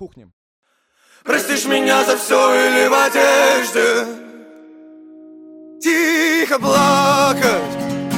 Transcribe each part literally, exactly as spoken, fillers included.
кухне. Простишь меня за все или в одежде тихо плакать,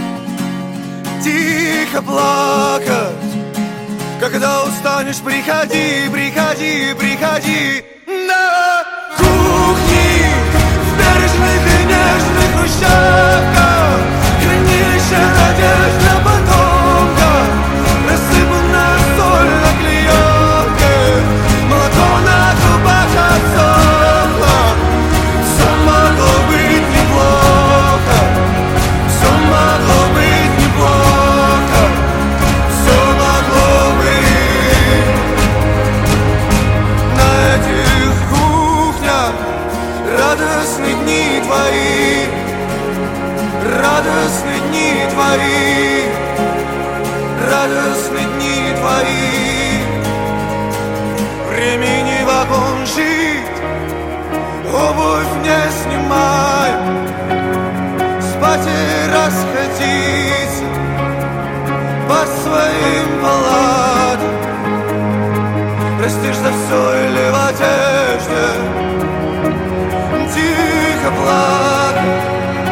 тихо плакать. Когда устанешь, приходи, приходи, приходи на кухни в бережных и нежных хрущевках. Хранилище надежд на потомках, рассыпанная соль на клеенке, молоко на губах отсохло. Все могло быть неплохо, все могло быть неплохо, все могло быть. На этих кухнях радостные дни твои, радостные дни твои, радостные дни твои. Времени вагон жить, обувь не снимай, спать и расходиться по своим палатам. Простишь за все или в одежде тихо плакать,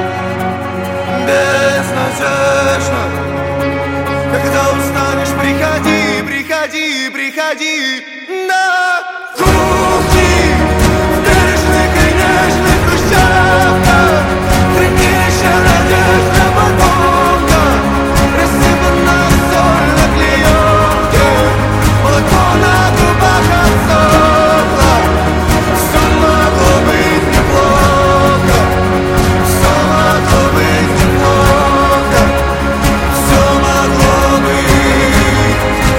безнадежно. Когда устанешь, приходи, приходи, приходи на кухни в бережных и нежных хрущевках. Хранилище надежд на потомках, рассыпанная соль на клеенке, молоко на губах отсохло. Все могло быть неплохо, все могло быть неплохо, все могло быть.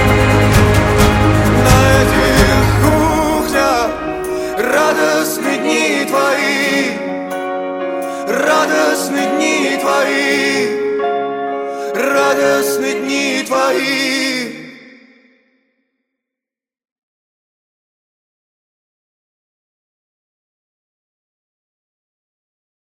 На этих кухнях радостные дни твои, радостные дни твои, радостные дни твои.